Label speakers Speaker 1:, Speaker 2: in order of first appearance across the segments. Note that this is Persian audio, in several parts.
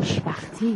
Speaker 1: خوشبختی.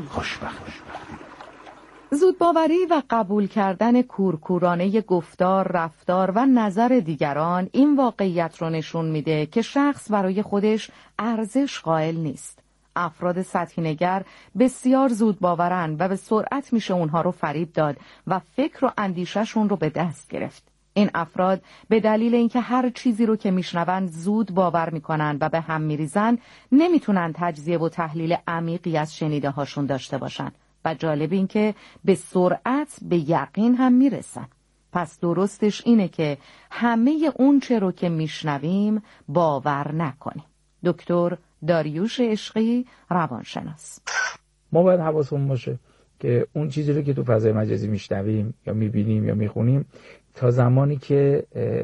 Speaker 1: زودباوری و قبول کردن کورکورانه گفتار، رفتار و نظر دیگران این واقعیت رو نشون میده که شخص برای خودش ارزش قائل نیست. افراد سطحی‌نگر بسیار زودباورن و به سرعت میشه اونها رو فریب داد و فکر و اندیشه‌شون رو به دست گرفت. این افراد به دلیل اینکه هر چیزی رو که میشنون زود باور میکنن و به هم میریزن، نمیتونن تجزیه و تحلیل عمیقی از شنیده هاشون داشته باشن و جالب این که به سرعت به یقین هم میرسن. پس درستش اینه که همه اون چه رو که میشنویم باور نکنیم. دکتر داریوش عشقی، روانشناس.
Speaker 2: ما باید حواسمون باشه که اون چیزی رو که تو فضای مجازی میشنویم یا میبینیم یا میخونیم، تا زمانی که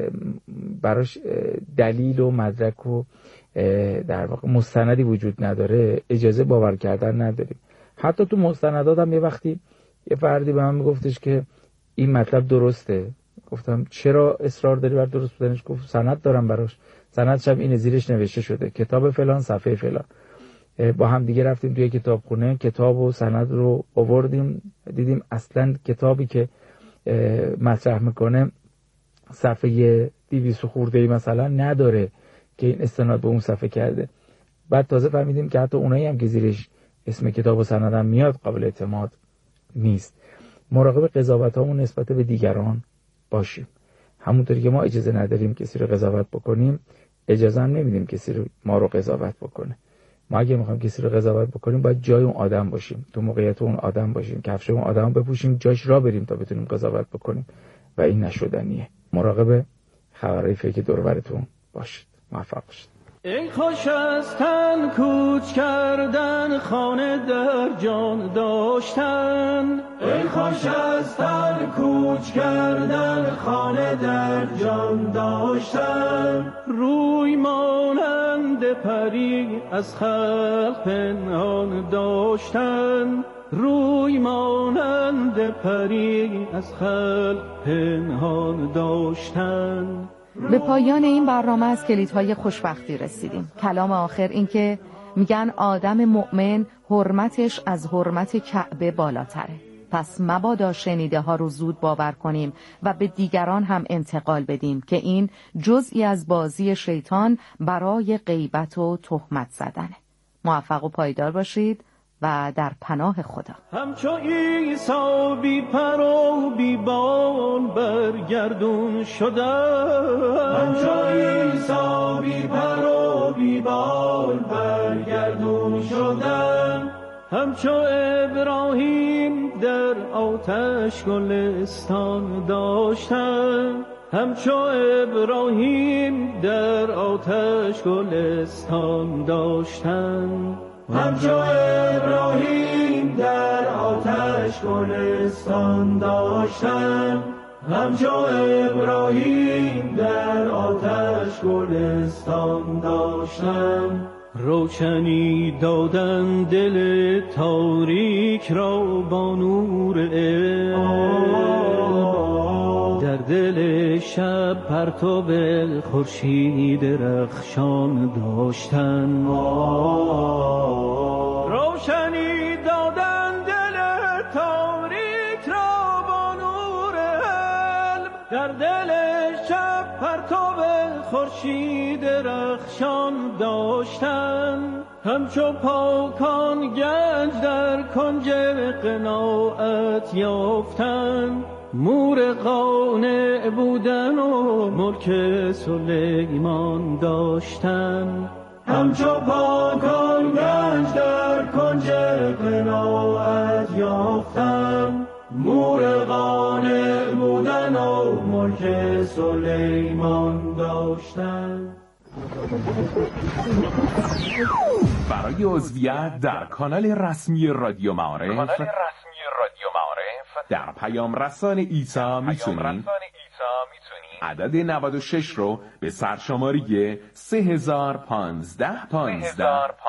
Speaker 2: براش دلیل و مدرک و در واقع مستندی وجود نداره اجازه باور کردن نداریم. حتی تو مستندات هم یه وقتی یه فردی به من میگفتش که این مطلب درسته. گفتم چرا اصرار داری بر درست بودنش؟ گفت سند دارم براش. سندش هم اینه، زیرش نوشته شده کتاب فلان صفحه فلان. با هم دیگه رفتیم توی کتابخونه، کتاب و سند رو آوردیم، دیدیم اصلا کتابی که مطرح میکنه صفحه 200 خورده‌ای مثلا نداره که این استناد به اون صفحه کرده. بعد تازه فهمیدیم که حتی اونایی هم که زیرش اسم کتاب و سند هم میاد قابل اعتماد نیست. مراقب قضاوتامون نسبت به دیگران باشیم. همونطوری که ما اجازه نداریم کسی رو قضاوت بکنیم، اجازه هم نمیدیم کسی رو ما رو قضاوت بکنه. ما اگه میخوایم کسی رو قضاوت بکنیم باید جای اون آدم باشیم، تو موقعیت اون آدم باشیم، کفش اون آدم بپوشیم، جاش را بریم تا بتونیم قضاوت بکنیم و این نشدنیه. مراقب خبرهای فیک دور و برتون باشید. موفق باشید.
Speaker 3: ای خوش از تن کوچ کردن، خانه در جان داشتن. ای خوش از تن کوچ کردن، خانه در جان داشتن. روی مانند پری از خلق پنهان داشتن. روی مانند پری از خلق پنهان داشتن.
Speaker 1: به پایان این برنامه از کلیدهای خوشبختی رسیدیم. کلام آخر این که میگن آدم مؤمن حرمتش از حرمت کعبه بالاتره. پس مبادا شنیده ها رو زود باور کنیم و به دیگران هم انتقال بدیم که این جزئی از بازی شیطان برای غیبت و تهمت زدنه. موفق و پایدار باشید و در پناه خدا.
Speaker 3: همچو عیسی بی پر و بی بال برگردون شدم. همچو عیسی بی پر و بی بال برگردون شدم. همچو ابراهیم در آتش گلستان داشتم. همچو ابراهیم در آتش گلستان داشتم. همچو ابراهیم در آتش گلستان داشتم. همچو ابراهیم در آتش گلستان داشتم. روشنی دادن دل تاریک را با نور علم. در دل شب پرتاب خورشید رخشان داشتن. روشنی دادن دل تاریک را با نور علم. در دل شب پرتاب خورشید رخشان داشتن. همچو پاکان گنج در کنج قناعت یافتن. مور قانع بودن و ملک سلیمان داشتن. همچو پاکان گنج در کنج قناعت یافتن. مور قانع بودن و ملک سلیمان داشتن.
Speaker 4: برای عضویت در کانال رسمی رادیو معارف در پیام رسان عیسی میتونید عدد 96 رو به سرشماری 3015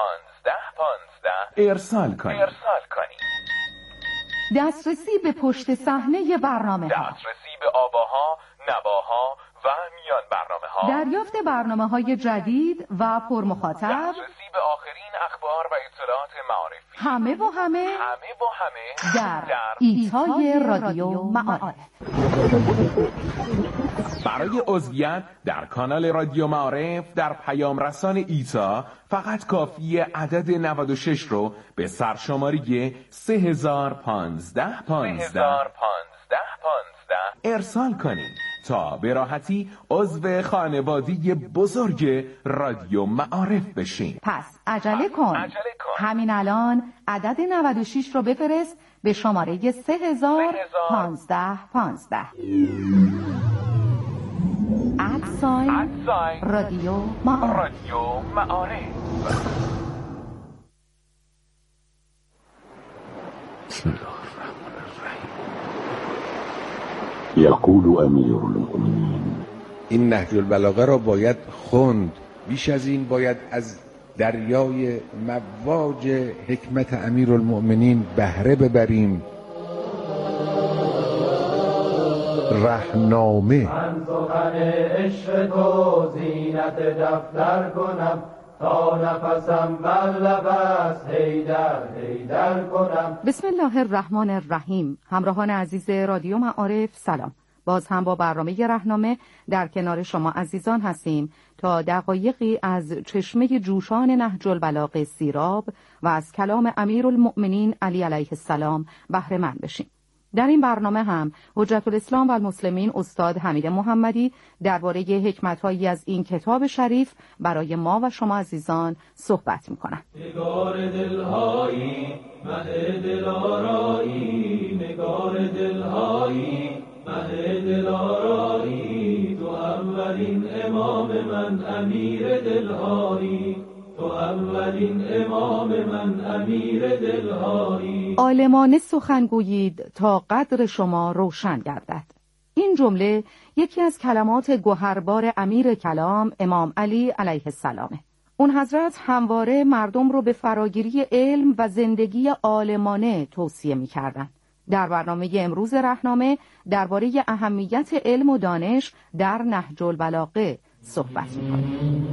Speaker 4: ارسال کنید.
Speaker 1: دسترسی به پشت صحنه برنامه ها،
Speaker 4: دسترسی به آواها، نواها و میان برنامه ها،
Speaker 1: دریافت برنامه های جدید و پرمخاطب،
Speaker 4: دسترسی به آخرین اخبار و اطلاعات معارفی
Speaker 1: همه در ایتای رادیو معارف.
Speaker 4: برای عضویت در کانال رادیو معارف در پیام رسان ایتا فقط کافی عدد 96 رو به سرشماری 3015 ارسال کنید تا به راحتی عضو خانواده بزرگ رادیو معارف بشین.
Speaker 1: پس عجله کن. همین الان عدد 96 رو بفرست به شماره 3015 رادیو معارف.
Speaker 5: بسم الله الرحمن الرحیم. یقول امیر المؤمنین.
Speaker 6: این نهج البلاغه را باید خوند. بیش از این باید از دریای مواج حکمت امیر المؤمنین بهره ببریم. رهنامه.
Speaker 3: من سخن عشق تو زینت دفتر کنم، تا نفسم بر لب است حیدر کنم.
Speaker 1: بسم الله الرحمن الرحیم. همراهان عزیز رادیو معارف سلام. باز هم با برنامه رهنامه در کنار شما عزیزان هستیم تا دقایقی از چشمه جوشان نهج البلاغه سیراب و از کلام امیرالمؤمنین علی علیه السلام بهره مند بشیم. در این برنامه هم حجت الاسلام و المسلمین استاد حمید محمدی درباره حکمت‌هایی از این کتاب شریف برای ما و شما عزیزان صحبت می‌کنند.
Speaker 3: نگار دل‌هایی مه دلارایی، نگار دل‌هایی مه دلارایی، تو اولین امام من امیر دلهایی، تو اولین امام من امیر دلهایی.
Speaker 1: عالمانه سخن گویید تا قدر شما روشن گردد. این جمله یکی از کلمات گوهربار امیر کلام امام علی علیه السلامه. اون حضرت همواره مردم رو به فراگیری علم و زندگی عالمانه توصیه می‌کردند. در برنامه امروز رهنامه درباره اهمیت علم و دانش در نهج البلاغه صحبت می‌کنیم.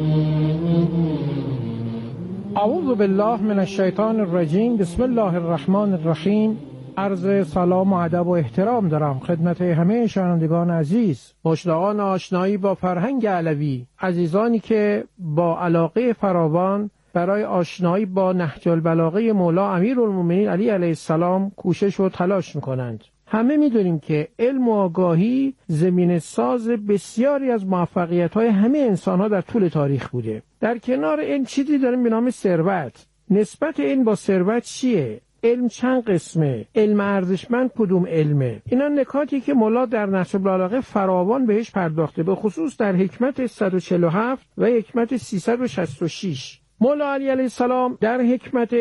Speaker 7: اعوذ بالله من الشیطان الرجیم. بسم الله الرحمن الرحیم. عرض سلام و ادب و احترام دارم خدمت همه شنوندگان عزیز، مشتاقان آشنایی با فرهنگ علوی، عزیزانی که با علاقه فراوان برای آشنایی با نهج البلاغه مولا امیرالمؤمنین علی علیه السلام کوشش و تلاش می‌کنند. همه می‌دونیم که علم و آگاهی زمینه ساز بسیاری از موفقیت‌های همه انسان‌ها در طول تاریخ بوده. در کنار این چیزی داریم به نام ثروت. نسبت این با ثروت چیه؟ علم چند قسمه؟ علم ارزشمند کدوم علمه؟ اینا نکاتی که مولا در نهج البلاغه فراوان بهش پرداخته، به خصوص در حکمت 147 و حکمت 366. مولا علی علیه السلام در حکمت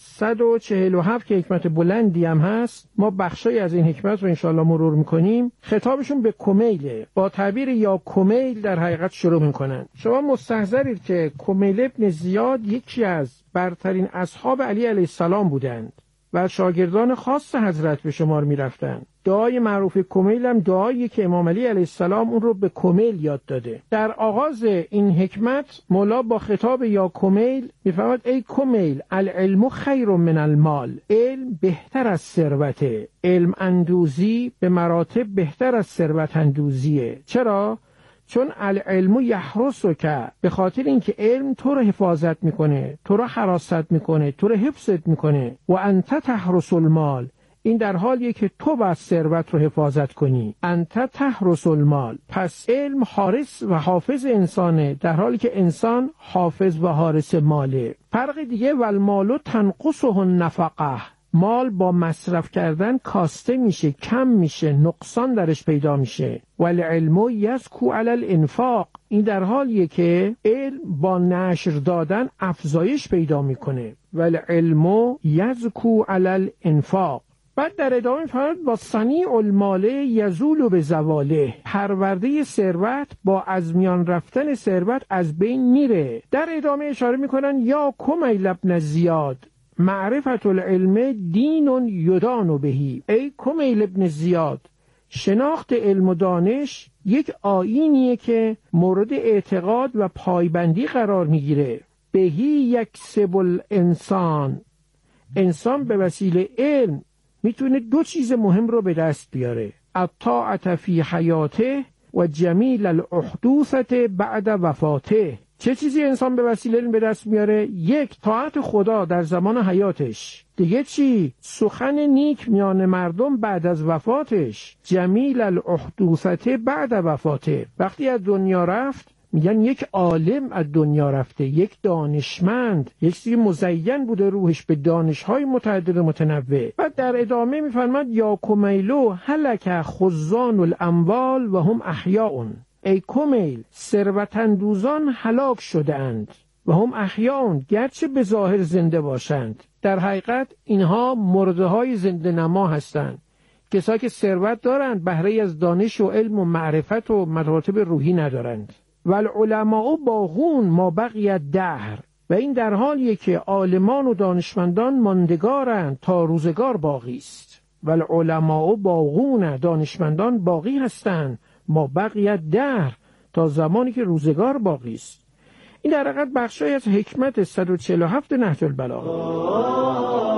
Speaker 7: 147 که حکمت بلندی هم هست، ما بخشای از این حکمت رو انشاءالله مرور میکنیم، خطابشون به کمیله، با تعبیر یا کمیل در حقیقت شروع میکنن. شما مستحضرید که کمیل ابن زیاد یکی از برترین اصحاب علی علیه السلام بودند و شاگردان خاص حضرت به شمار میرفتند. دعای معروف کمیل هم دعایی که امام علی علیه السلام اون رو به کمیل یاد داده. در آغاز این حکمت مولا با خطاب یا کمیل میفرماد ای کمیل العلم خیر من المال. علم بهتر از ثروته. علم اندوزی به مراتب بهتر از ثروت اندوزیه. چرا؟ چون العلم یحرسک، به خاطر اینکه علم تو رو حفاظت میکنه، تو رو حراست میکنه، تو رو حفظت میکنه. و انت تحرس المال، این در حالیه که تو باید ثروت رو حفاظت کنی. انت تحرس المال، پس علم حارس و حافظ انسانه، در حالی که انسان حافظ و حارس ماله. فرق دیگه والمال تنقصه النفقه، مال با مصرف کردن کاسته میشه، کم میشه، نقصان درش پیدا میشه. والعلم یزکو علی الانفاق، این در حالیه که علم با نشر دادن افزایش پیدا میکنه. والعلم یزکو علی الانفاق. بعد در ادامه فرمود با صنیع المال یزول به زواله، پرورده ثروت با از میان رفتن ثروت از بین میره. در ادامه اشاره میکنن یا کمیل ابن زیاد معرفت العلم دین یدان بهی. ای کمیل ابن زیاد، شناخت علم و دانش یک آیینیه که مورد اعتقاد و پایبندی قرار میگیره. بهی یکسب الانسان، انسان به وسیله علم میتونه دو چیز مهم رو به دست بیاره: الطاعة فی حیاته و جمیل الاحدوثة بعد وفاته. چه چیزی انسان به وسیله علم به دست میاره؟ یک، طاعت خدا در زمان حیاتش. دیگه چی؟ سخن نیک میان مردم بعد از وفاتش. جمیل الاحدوثة بعد وفاته. وقتی از دنیا رفت میگن یک عالم از دنیا رفته، یک دانشمند، یک چیزی مزین بوده روحش به دانش‌های متعدد متنوع. و در ادامه میفرماد یا کمیلو هلک خزان الاموال و هم احیاء. ای کمیل، ثروت‌اندوزان هلاک شده‌اند و هم احیاء، گرچه به ظاهر زنده باشند، در حقیقت اینها مرده‌های زنده نما هستند. کسایی که ثروت دارند بهره از دانش و علم و معرفت و مراتب روحی ندارند. والعلماء باغون ما بقی الدهر. و این در حالیه که عالمان و دانشمندان ماندگارند تا روزگار باقی است. والعلماء باغون، دانشمندان باقی هستند، ما بقی الدهر، تا زمانی که روزگار باقی است. این در حقیقت بخشی از حکمت 147 نهج البلاغه.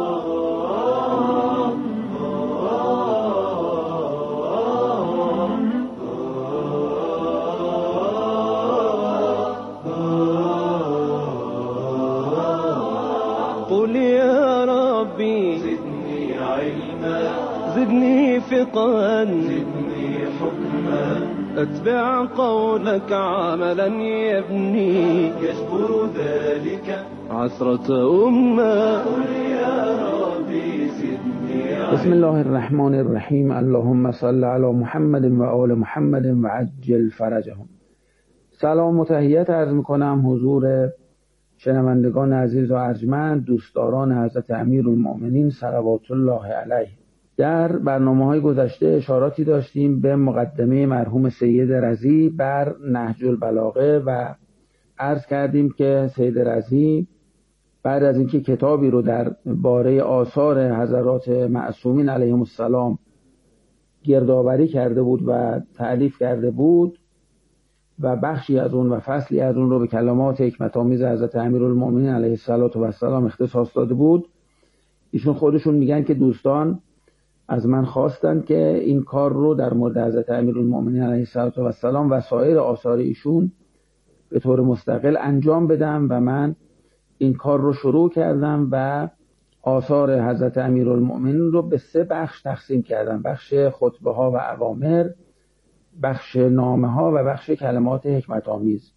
Speaker 8: قل يا ربي زدني علما زدني فقها زدني حكما أتبع قولك عملا يبني يجبر ذلك عسرة أمة. قل يا ربي زدني
Speaker 2: بسم الله الرحمن الرحیم. اللهم صل علی محمد و آل محمد و عجل فرجهم. سلام و تحیت عرض میکنم حضور شنوندگان عزیز و ارجمند، دوستداران حضرت امیرالمؤمنین صلوات الله علیه. در برنامه‌های گذشته اشاراتی داشتیم به مقدمه مرحوم سید رضی بر نهج البلاغه و عرض کردیم که سید رضی بعد از اینکه کتابی رو در باره آثار حضرات معصومین علیهم السلام گردآوری کرده بود و تألیف کرده بود و بخشی از اون و فصلی از اون رو به کلمات حکمت‌آمیز حضرت امیرالمؤمنین علیه السلام اختصاص داده بود، ایشون خودشون میگن که دوستان از من خواستن که این کار رو در مورد حضرت امیرالمؤمنین علیه السلام و سایر آثار ایشون به طور مستقل انجام بدم و من این کار رو شروع کردم و آثار حضرت امیرالمؤمنین رو به 3 بخش تقسیم کردم: بخش خطبه ها و اوامر، بخش نامه ها و بخش کلمات حکمت آمیز.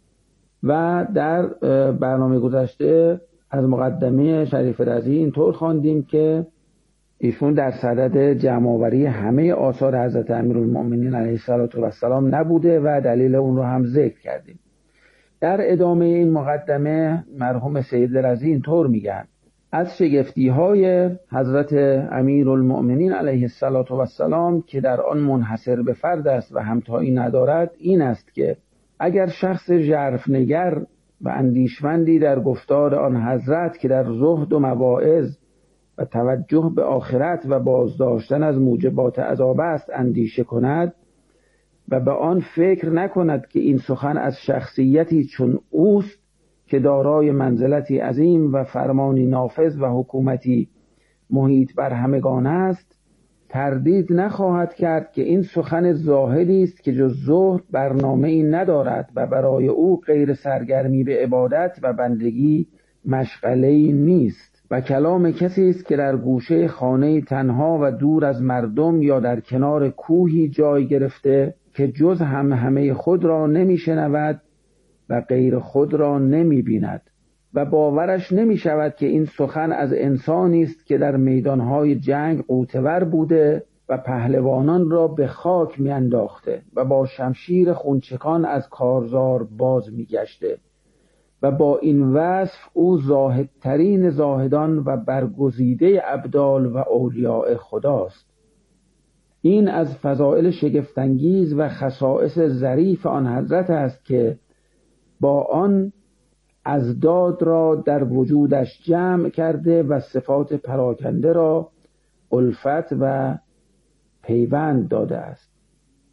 Speaker 2: و در برنامه گذشته از مقدمه شریف رضی اینطور خواندیم که ایشون در صدد جمع‌آوری همه آثار حضرت امیرالمؤمنین علیه السلام نبوده و دلیل اون رو هم ذکر کردیم. در ادامه این مقدمه مرحوم سید رضی اینطور میگن: از شگفتی‌های حضرت امیرالمؤمنین علیه السلام که در آن منحصر به فرد است و همتایی ندارد این است که اگر شخص ژرفنگر و اندیشمندی در گفتار آن حضرت که در زهد و مواعظ و توجه به آخرت و بازداشتن از موجبات عذاب است اندیشه کند و به آن فکر نکند که این سخن از شخصیتی چون اوست که دارای منزلتی عظیم و فرمانی نافذ و حکومتی محیط بر همگان است، تردید نخواهد کرد که این سخن زاهدی است که جز زهد برنامه‌ای ندارد و برای او غیر سرگرمی به عبادت و بندگی مشغله‌ای نیست و کلام کسی است که در گوشه خانه تنها و دور از مردم یا در کنار کوهی جای گرفته که جز همه خود را نمی‌شنود و غیر خود را نمی‌بیند و باورش نمی‌شود که این سخن از انسانی است که در میدانهای جنگ غوطه‌ور بوده و پهلوانان را به خاک می‌انداخته و با شمشیر خونچکان از کارزار باز می‌گشته و با این وصف او زاهدترین زاهدان و برگزیده ابدال و اولیاء خداست. این از فضائل شگفت‌انگیز و خصائص ظریف آن حضرت است که با آن ازداد را در وجودش جمع کرده و صفات پراکنده را الفت و پیوند داده است.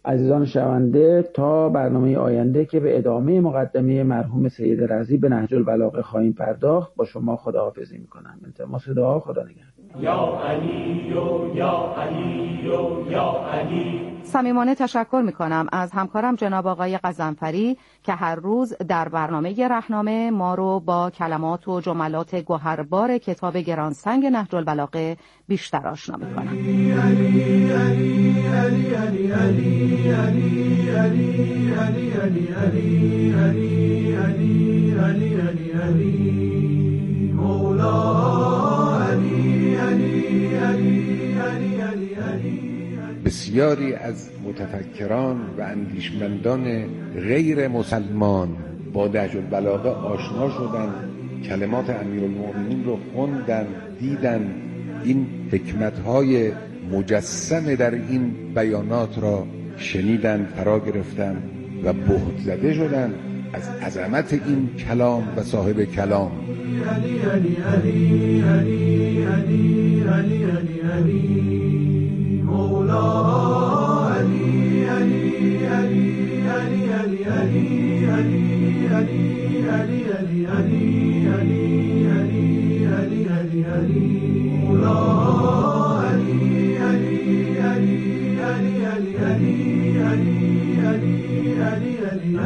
Speaker 2: عزیزان شنونده تا برنامه آینده که به ادامه مقدمه مرحوم سید رضی به نهج البلاغه خواهیم پرداخت با شما خداحافظی میکنم. التماس دعا. خدا نگهدار.
Speaker 3: یا علی یا علی یا علی.
Speaker 1: صمیمانه تشکر میکنم از همکارم جناب آقای قزنفری که هر روز در برنامه رهنامه ما رو با کلمات و جملات گوهربار کتاب گرانسنگ نهج البلاغه بیشتر آشنا میکنم.
Speaker 3: علی علی علی علی علی علی علی علی علی علی علی علی علی علی علی علی مولا علی علی علی علی علی علی.
Speaker 6: بسیاری از متفکران و اندیشمندان غیر مسلمان با نهج البلاغه آشنا شدند، کلمات امیرالمؤمنین رو خوندن، دیدن، این حکمت‌های مجسم در این بیانات را شنیدن، فرا گرفتن و بهت زده شدن از عظمت این کلام و صاحب کلام.
Speaker 3: علی علی علی علی علی علی علی علی مولا علی علی علی علی علی علی علی علی علی علی علی علی علی علی علی مولا علی علی علی علی علی علی علی علی علی علی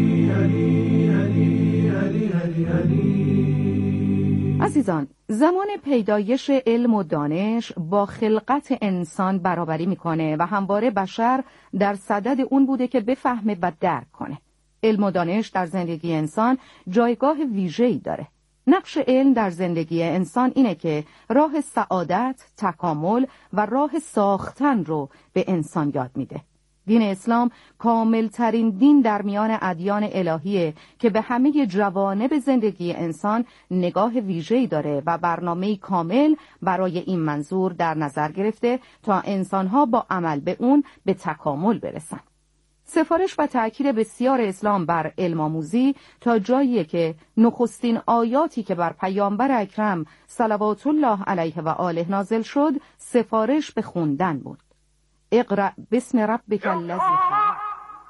Speaker 3: علی علی علی.
Speaker 1: عزیزان، زمان پیدایش علم و دانش با خلقت انسان برابری میکنه و همواره بشر در صدد اون بوده که بفهمه و درک کنه. علم و دانش در زندگی انسان جایگاه ویژه‌ای داره. نقش علم در زندگی انسان اینه که راه سعادت، تکامل و راه ساختن رو به انسان یاد میده. دین اسلام کاملترین دین در میان ادیان الهیه که به همه جوانب زندگی انسان نگاه ویژه‌ای داره و برنامه‌ای کامل برای این منظور در نظر گرفته تا انسان‌ها با عمل به اون به تکامل برسن. سفارش و تأکید بسیار اسلام بر علم آموزی تا جاییه که نخستین آیاتی که بر پیامبر اکرم صلوات الله علیه و آله نازل شد سفارش به خوندن بود. اقرأ باسم ربک الذی خلق.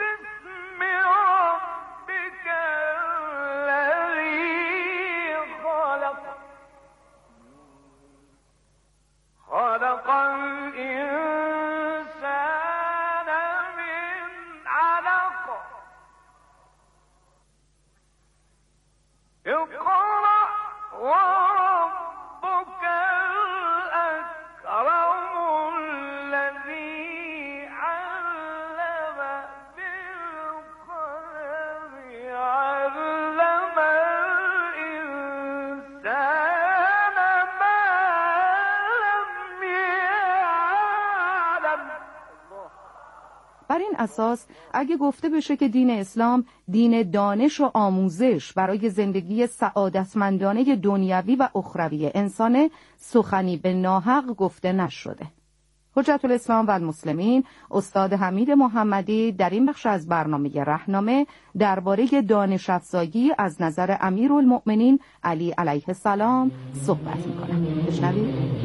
Speaker 1: بر این اساس اگه گفته بشه که دین اسلام دین دانش و آموزش برای زندگی سعادتمندانه دنیوی و اخروی انسانه، سخنی به ناحق گفته نشده. حجت الاسلام و المسلمین استاد حمید محمدی در این بخش از برنامه رهنامه درباره دانش افزایی از نظر امیرالمؤمنین علی علیه السلام صحبت می‌کنند. بشنوید.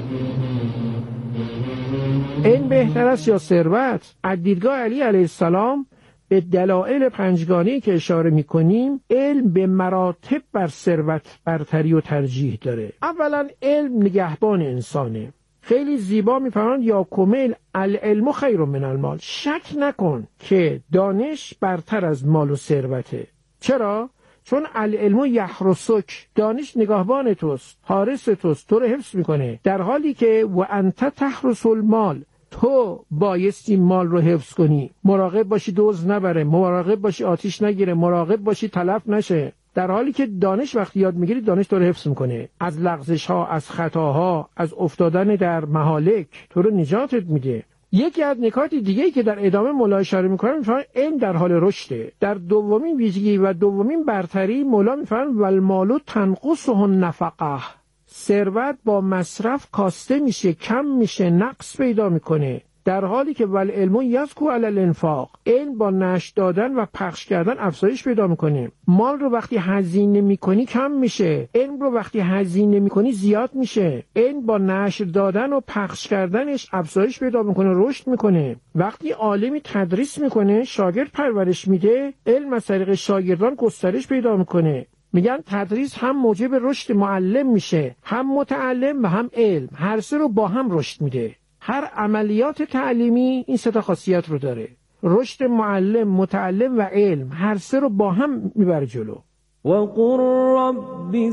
Speaker 7: این بهتر است یا ثروت؟ از دیدگاه علی علیه السلام به دلایل پنجگانه‌ای که اشاره می‌کنیم، علم به مراتب بر ثروت برتری و ترجیح داره. اولا علم نگهبان انسانه. خیلی زیبا می‌فرمایند یا کمل العلم خیر من المال. شک نکن که دانش برتر از مال و ثروته. چرا؟ چون العلم یحرسک، دانش نگهبان توست، حارس توست، تو رو حفظ میکنه، در حالی که و انت تحرس المال، تو بایستی مال رو حفظ کنی، مراقب باشی دزد نبره، مراقب باشی آتیش نگیره، مراقب باشی تلف نشه. در حالی که دانش وقتی یاد میگیری، دانش تو رو حفظ میکنه از لغزش ها، از خطاها، از افتادن در مهالک، تو رو نجاتت میده. یکی از نکات دیگه‌ای که در ادامه مولا اشاره می‌کنه، می‌فرماید علم در حال رشده. در دومین ویژگی و دومین برتری مولا می‌فرماید والمال تنقصه النفقه، ثروت با مصرف کاسته میشه، کم میشه، نقص پیدا میکنه. در حالی که والعلم یزکو علی الانفاق، علم با نشر دادن و پخش کردن افزایش پیدا میکنه. مال رو وقتی هزینه میکنی کم میشه، علم رو وقتی هزینه میکنی زیاد میشه. علم با نشر دادن و پخش کردنش افزایش پیدا میکنه، رشد میکنه. وقتی عالمی تدریس میکنه، شاگرد پرورش میده، علم از طریق شاگردان گسترش پیدا میکنه. میگن تدریس هم موجب رشد معلم میشه، هم متعلم و هم علم، هر سه رو با هم رشد میده. هر عملیات تعلیمی این سه تا خاصیت رو داره: رشد معلم، متعلم و علم، هر سه رو با هم میبره جلو.
Speaker 8: وقل رب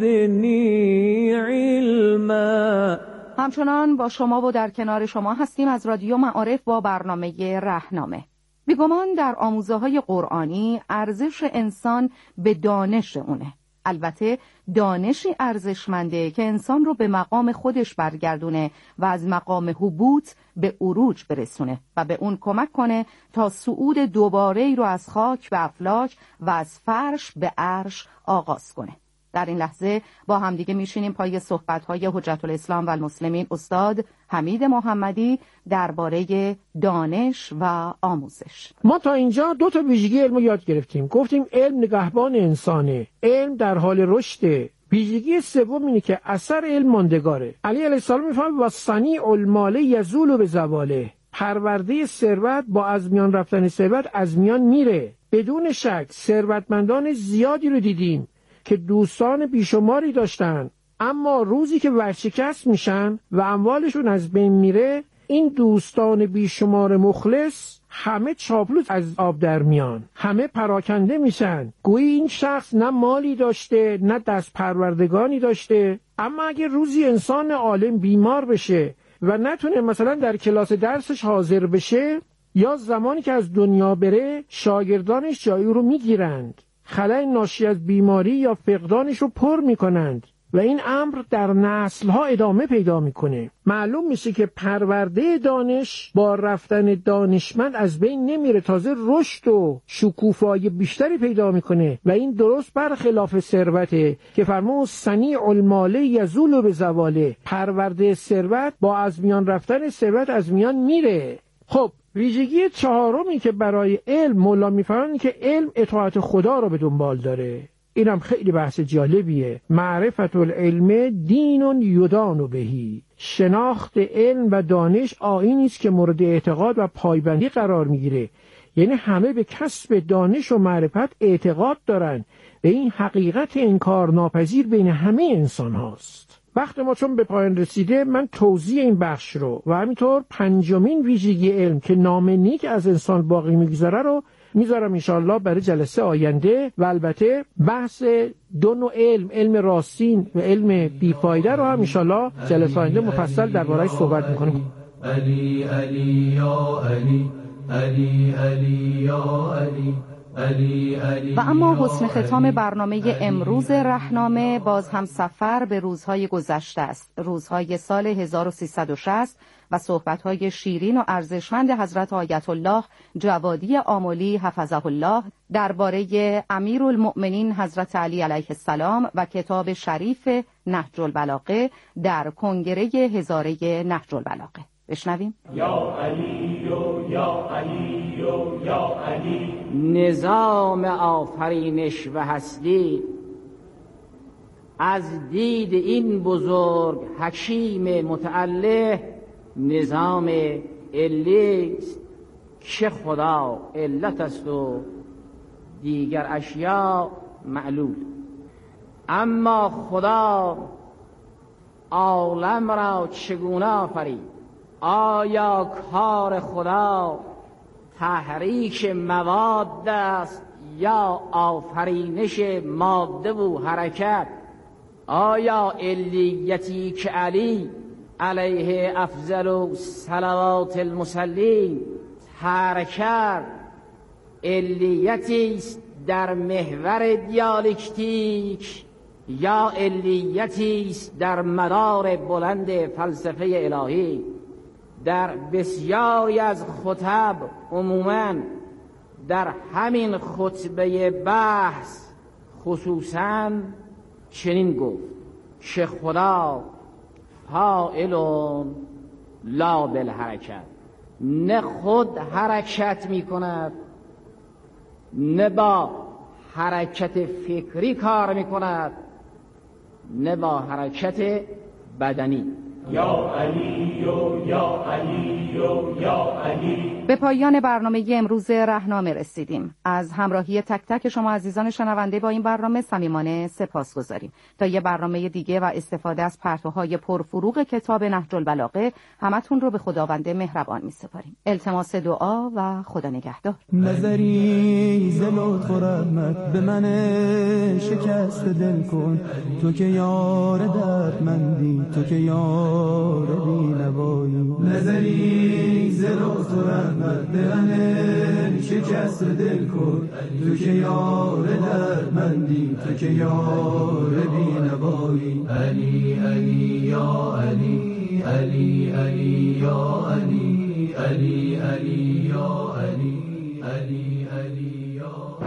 Speaker 8: زدنی علما.
Speaker 1: همچنان با شما و در کنار شما هستیم از رادیو معارف با برنامه رهنامه. بیگمان در آموزه‌های قرآنی ارزش انسان به دانش اونه. البته دانشی ارزشمنده که انسان رو به مقام خودش برگردونه و از مقام هبوط به عروج برسونه و به اون کمک کنه تا صعود دوباره‌ای رو از خاک به افلاک و از فرش به عرش آغاز کنه. در این لحظه با همدیگه میشینیم پای صحبت‌های حجت الاسلام و المسلمین استاد حمید محمدی درباره دانش و آموزش.
Speaker 7: ما تا اینجا 2 تا ویژگی علم رو یاد گرفتیم. گفتیم علم نگهبان انسانه، علم در حال رشده. ویژگی سوم اینه که اثر علم ماندگاره. علی علیه السلام میفهمه و صنیع المال یزول به زواله، پرورده ثروت با از میان رفتن ثروت از میان میره. بدون شک ثروتمندان زیادی رو دیدیم که دوستان بیشماری داشتن، اما روزی که ورشکست میشن و اموالشون از بین میره، این دوستان بیشمار مخلص همه چاپلوس از آب در میان، همه پراکنده میشن. گویی این شخص نه مالی داشته نه دست پروردگانی داشته. اما اگه روزی انسان عالم بیمار بشه و نتونه مثلا در کلاس درسش حاضر بشه، یا زمانی که از دنیا بره، شاگردانش جای او رو میگیرند، خلای ناشی از بیماری یا فقدانش رو پر میکنند و این امر در نسل‌ها ادامه پیدا میکنه. معلوم میشه که پرورده دانش با رفتن دانشمند از بین نمیره، تازه رشد و شکوفایی بیشتری پیدا میکنه و این درست برخلاف ثروته که فرمود صنیع المال یزول به زواله، پرورده ثروت با از میان رفتن ثروت از میان میره. خب ویژگی چهارمی که برای علم مولا میفرمایند که علم اطاعت خدا رو به دنبال داره. اینم خیلی بحث جالبیه. معرفت العلم دین یدان بهی، شناخت علم و دانش آیینی است که مورد اعتقاد و پایبندی قرار میگیره. یعنی همه به کسب دانش و معرفت اعتقاد دارن و این حقیقت انکار ناپذیر بین همه انسان هاست. وقت ما چون به پایان رسیده، من توضیح این بخش رو و همینطور 5مین ویژگی علم که نام نیک از انسان باقی میگذاره رو میذارم انشاءالله برای جلسه آینده. و البته بحث 2 نوع علم، علم راستین و علم بیفایده رو هم انشاءالله جلسه آینده مفصل درباره‌اش صحبت میکنیم.
Speaker 3: علی علی یا علی، علی علی یا علی، علی علی.
Speaker 1: و اما حسن ختام برنامه امروز رهنامه باز هم سفر به روزهای گذشته است، روزهای سال 1360 و صحبت‌های شیرین و ارزشمند حضرت آیت الله جوادی آملی حفظه الله درباره امیرالمؤمنین حضرت علی علیه السلام و کتاب شریف نهج البلاغه در کنگره هزاره نهج البلاغه. بشنویم.
Speaker 3: یا علی یا علی یا علی.
Speaker 9: نظام آفرینش و هستی از دید این بزرگ حکیم متعله نظام علی است که خدا علت است و دیگر اشیاء معلول. اما خدا عالم را چگونه آفرید؟ آیا کار خدا تحریک مواد است یا آفرینش ماده و حرکت؟ آیا علیتی که علی علیه افضل صلوات المصلین حرکت علیتی است در محور دیالکتیک یا علیتی است در مدار بلند فلسفه الهی؟ در بسیاری از خطب عموماً در همین خطبه بحث خصوصاً چنین گفت که خدا فاعل لا بالحرکت، نه خود حرکت می کند نه با حرکت فکری کار می کند نه با حرکت بدنی.
Speaker 3: یا علی یا علی یا علی.
Speaker 1: به پایان برنامه امروز رهنامه رسیدیم. از همراهی تک تک شما عزیزان شنونده با این برنامه صمیمانه سپاسگزاریم. تا یه برنامه دیگه و استفاده از پرتوهای پرفروغ کتاب نهج البلاغه همتون رو به خداوند مهربان می‌سپاریم. التماس دعا و خدا نگهدار.
Speaker 10: نظری ز لطف و رحمت به من شکست دل کن، تو که یار دردمندی، تو که یار بی‌نوایی.
Speaker 3: نظری ز لطف و رحمت به من شکست دل کن، تو که یار دردمندی، تو که یار بی‌نوایی. علی علی یا علی، علی علی یا علی، علی علی یا علی، علی علی یا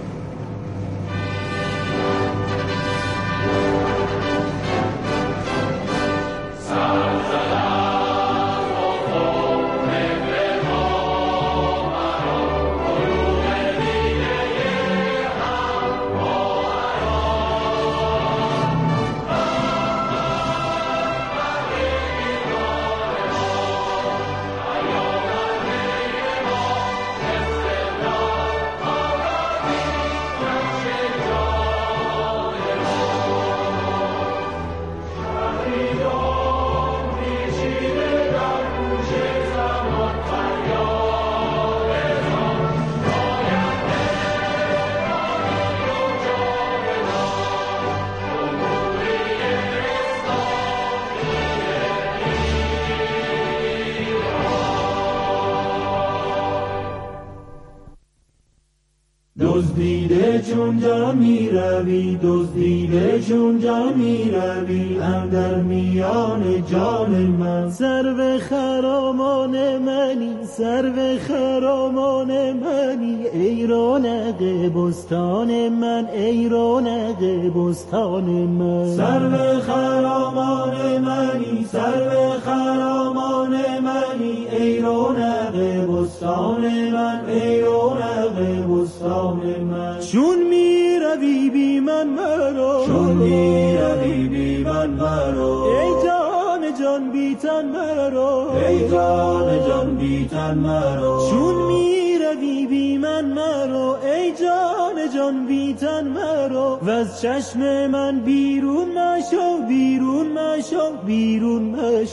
Speaker 3: دزدیده چون جا می روی، دزدیده چون جا می روی، اندر میان جان من.
Speaker 10: سرو خرامان منی، سرو خرامان منی، ای رونق بستان من، ای رونق بستان من.
Speaker 3: سرو خرامان منی، سرو خرامان منی، ای رونق بستان من، ای رونق بستان من.
Speaker 10: چون می روی بی من مرو،
Speaker 3: چون می روی بی من مرو،
Speaker 10: ای جان جان بی تن مرو،
Speaker 3: ای جان جان بی تن مرو.
Speaker 10: چون می روی بی من مرو، ای جان جان بی تن مرو. وز چشم من بیرون مشو، بیرون مشو، بیرون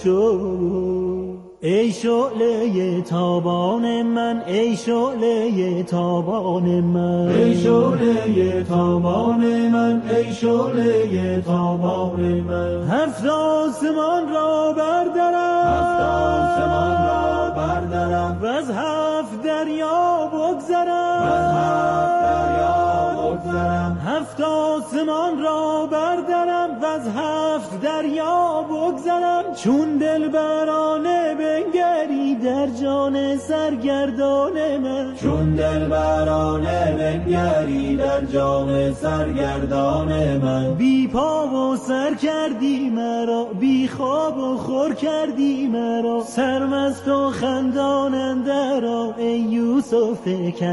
Speaker 10: مشو. ای شعله تابان من، ای شعله تابان من،
Speaker 3: ای شعله تابان من، ای شعله تابان من.
Speaker 10: هفت آسمان را بردرم،
Speaker 3: هفت آسمان را بردرم،
Speaker 10: وز هفت دریا بگذرم،
Speaker 3: وز هفت دریا بگذرم.
Speaker 10: هفت آسمان را بردرم، وز هفت دریا بگذرم. چون دلبرانه بنگری در جان سرگردان من،
Speaker 3: چون دلبرانه بنگری در جان سرگردان من.
Speaker 10: بی پا و سر کردی مرا، بی خواب و خور کردی مرا، سرمست و خندان اندرآ ای یوسف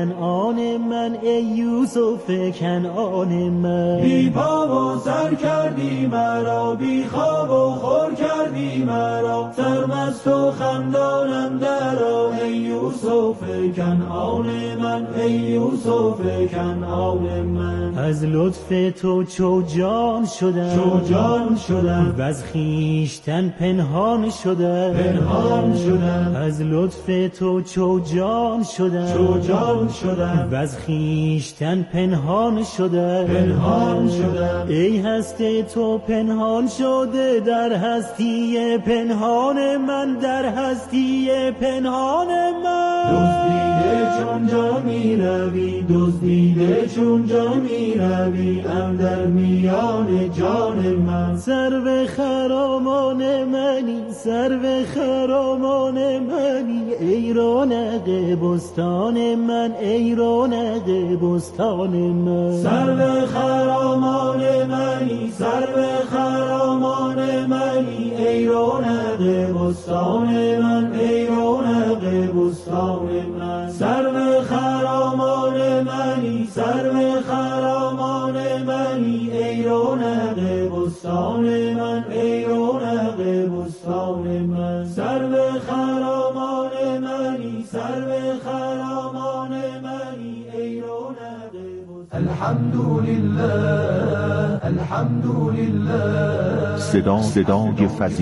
Speaker 10: کنعان من، ای یوسف کنعان من.
Speaker 3: بی پا و سر کردی مرا، بی خواب و خور کردی مرا، سرمست و خندان اندرآ ای یوسف کنعان من، ای یوسف کنعان من.
Speaker 10: از لطف تو چو جان شدم،
Speaker 3: چو جان شدم،
Speaker 10: وز خویشتن پنهان شدم،
Speaker 3: پنهان شدم.
Speaker 10: از لطف تو چو جان شدم،
Speaker 3: چو جان شدم،
Speaker 10: وز خویشتن پنهان شدم،
Speaker 3: پنهان شدم.
Speaker 10: ای هست تو پنهان شده در هستی پنهان من، در هستی پنهان من.
Speaker 3: دزدیده چون جا می روی، دزدیده چون جا می روی، اندر میان جان من.
Speaker 10: سرو خرامان منی، سرو خرامان منی، ای رونق بستان من، ای رونق بستان من.
Speaker 3: سرو خرامان منی، سرو خرامان منی، ای رونق بستان من، ای رونق
Speaker 10: بستان من، سرو خرامان منی، سرو خرامان منی، ای رونق بستان من، ای رونق بستان من، سرو خرامان منی، سرو خرامان منی، ای رونق بستان. الحمدلله الحمدلله.
Speaker 5: صدای فضیلت